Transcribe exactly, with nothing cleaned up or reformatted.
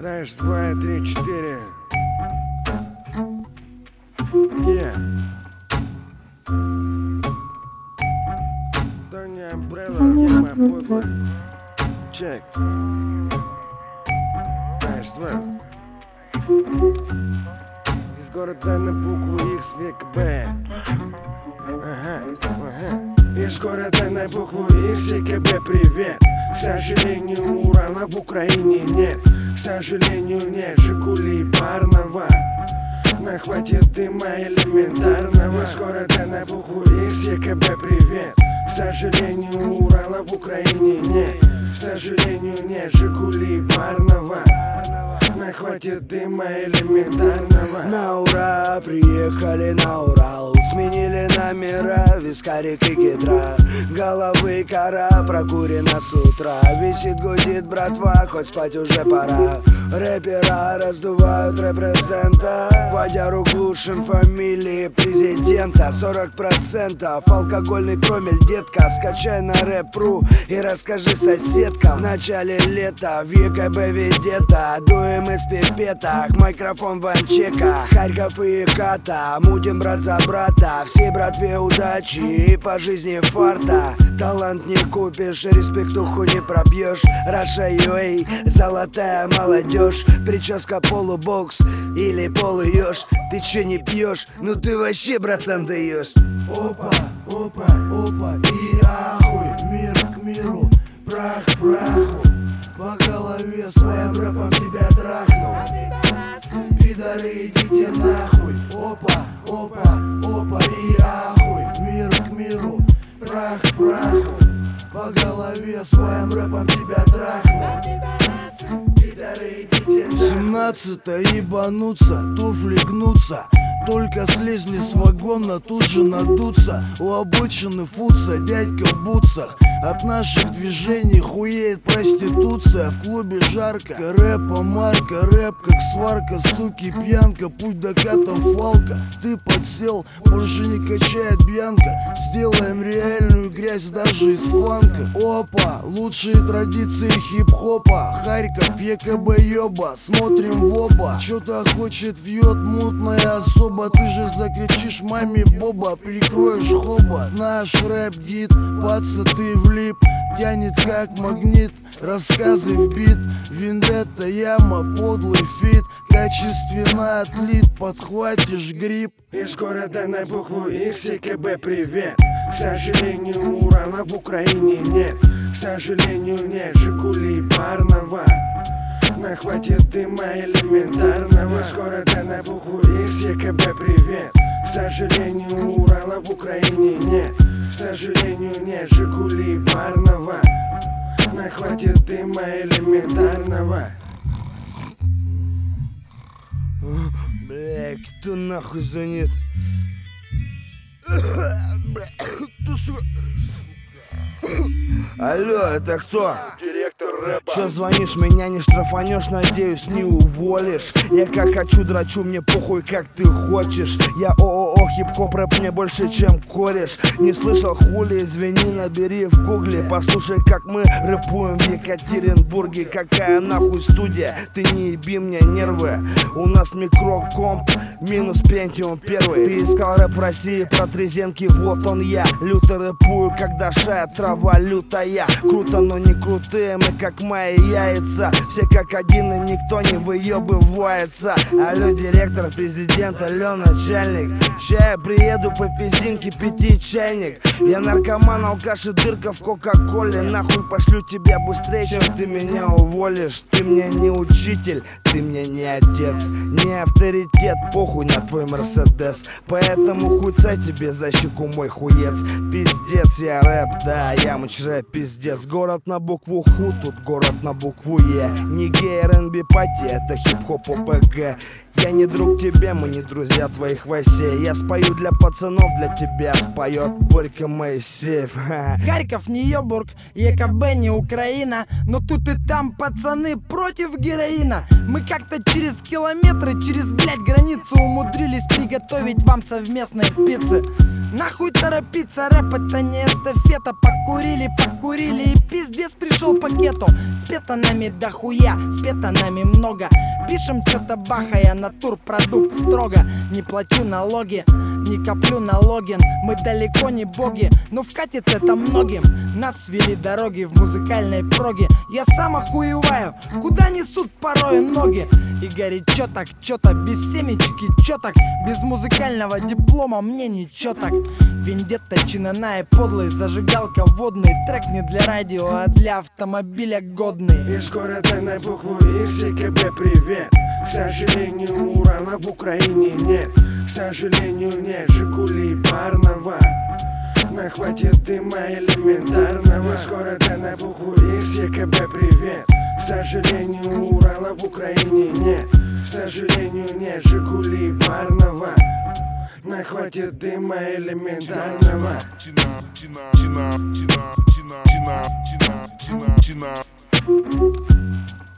Раз, два, три, четыре. Yeah. Тони Umbrella, я мой подлый. Чек. Раз, два. Из города на букву X, век Б. Ага, ага. Из города на букву X, век Б, привет. К сожалению, Урала в Украине нет. К сожалению, нет Жигули парного. Но хватит дыма элементарного. Из города на букву X, век Б, привет. К сожалению, Урала в Украине нет. К сожалению, нет Жигули парного. Но хватит дыма элементарного. На ура, приехали на Урал. Сменили номера, вискарик и гидра. Головы кора, прокурена с утра. Висит, гудит братва, хоть спать уже пора. Рэпера раздувают репрезента. Водяру глушим фамилии президента. Сорок процентов алкогольный промель, детка. Скачай на рэп.ру и расскажи соседкам. В начале лета в ЕКБ ведета. Дуем из пипеток, микрофон в анчеках. Харьков и Ката, мутим брат за брата. Всей братве удачи и по жизни фарта. Талант не купишь, респектуху не пробьешь. Раша ю эй, золотая молодежь. Прическа полубокс или полуёж. Ты че не пьешь? Ну ты вообще, братан, даешь. Опа, опа, опа, и ахуй. Мир к миру, прах к праху. По голове своим рэпом тебя трахну. Пидоры, идите нахуй. Опа, опа, опа, и ахуй. Мир к миру, прах к праху. По голове своим рэпом тебя трахну. Пидоры, идите нахуй. Семнадцато ебануться, туфли гнутся. Только слезли с вагона, тут же надуться. У обочины футса, дядька в бутсах. От наших движений хуеет проституция. В клубе жарко, рэпа марка. Рэп как сварка, суки пьянка. Путь до ката фалка. Ты подсел, больше не качает бьянка. Сделаем реальную грязь даже из фанка. Опа, лучшие традиции хип-хопа. Харьков, ЕКБ, ёба, смотрим в оба. Чё-то хочет, вьет мутная особа. Ты же закричишь маме Боба, прикроешь хоба. Наш рэп-гид, паца, ты влип. Тянет как магнит, рассказы в бит. Вендетта, яма, подлый фит. Качественно отлит, подхватишь грипп. Из города на букву X, ЕКБ, привет. К сожалению, Урала в Украине нет. К сожалению, нет Жигули парного. Но хватит дыма элементарного. Из города на букву X, ЕКБ, привет. К сожалению, Урала в Украине нет. К сожалению, нет Жигули парного. Но хватит дыма элементарного. Бля, кто нахуй занят? Кто, сука? Алло, это кто? Директор рэпа. Чё звонишь, меня не штрафанешь, надеюсь, не уволишь. Я как хочу драчу, мне похуй, как ты хочешь. Я ООО, хип-хоп, рэп мне больше, чем кореш. Не слышал хули, извини, набери в гугле. Послушай, как мы рэпуем в Екатеринбурге. Какая нахуй студия, ты не еби мне нервы. У нас микрокомп, минус Пентиум первый. Ты искал рэп в России про трезенки, вот он я. Люто рэпую, когда шая трава лютая. Круто, но не крутые, мы как мои яйца. Все как один и никто не выебывается. Алло, директор, президент, алло, начальник. Ща я приеду по пиздинке, пяти чайник. Я наркоман, алкаш и дырка в кока-коле. Нахуй пошлю тебя быстрее, чем ты меня уволишь. Ты мне не учитель, ты мне не отец, не авторитет, похуй на твой мерседес. Поэтому хуйца тебе за щеку мой хуец. Пиздец, я рэп, да, я муч рэп, пиздец. Город на букву Ху, тут город на букву Е. Не гей, эр эн би пати, это хип-хоп о пэ гэ. Я не друг тебе, мы не друзья твоих васей. Я спою для пацанов, для тебя споет Борька Моисеев. Харьков не Ёбург, ЕКБ не Украина. Но тут и там пацаны против героина. Мы как-то через километры, через, блядь, границу умудрились приготовить вам совместные пиццы. Нахуй торопиться, рэп это не эстафета. Покурили, покурили и пиздец пришел пакету. Спето нами дохуя, спето нами много. Пишем что-то бахая, натурпродукт строго. Не плачу налоги, не коплю налогин. Мы далеко не боги, но вкатит это многим. Нас свели дороги в музыкальной проге. Я сам охуеваю, куда несут порой ноги. И горячо так, чё так, без семечек и чё так. Без музыкального диплома мне ничего так. Вендетта, чинана и подлый, зажигалка водный. Трек не для радио, а для автомобиля годный. Из города на букву X, ЕКБ, привет. К сожалению, Урала в Украине нет. К сожалению, нет Жигули парного. Но хватит дыма элементарного. Из города на букву X, ЕКБ, привет. К сожалению, Урала в Украине нет. К сожалению, нет Жигули парного. Но хватит дыма элементарного. China, China, China, China, China, China, China, China.